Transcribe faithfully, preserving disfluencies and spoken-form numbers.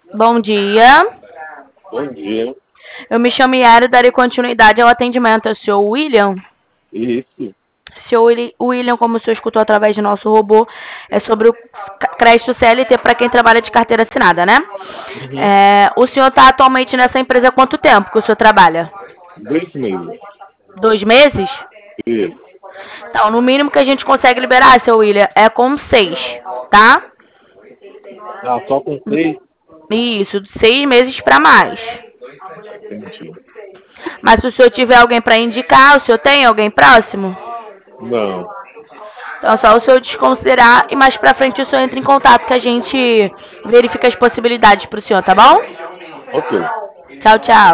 Bom dia. Bom dia. Eu me chamo Yara e darei continuidade ao atendimento ao senhor William. Isso. senhor William, como o senhor escutou através do nosso robô, é sobre o crédito C L T para quem trabalha de carteira assinada, né? Uhum. É, o senhor está atualmente nessa empresa há quanto tempo que o senhor trabalha? Dois meses. Dois meses? Isso. Então, no mínimo que a gente consegue liberar, seu William, é com seis, tá? Ah, só com seis? Isso, seis meses para mais. Entendi. Mas se o senhor tiver alguém para indicar, o senhor tem alguém próximo? Não. Então, é só o senhor desconsiderar e mais pra frente o senhor entra em contato que a gente verifica as possibilidades pro senhor, tá bom? Ok. Tchau, tchau.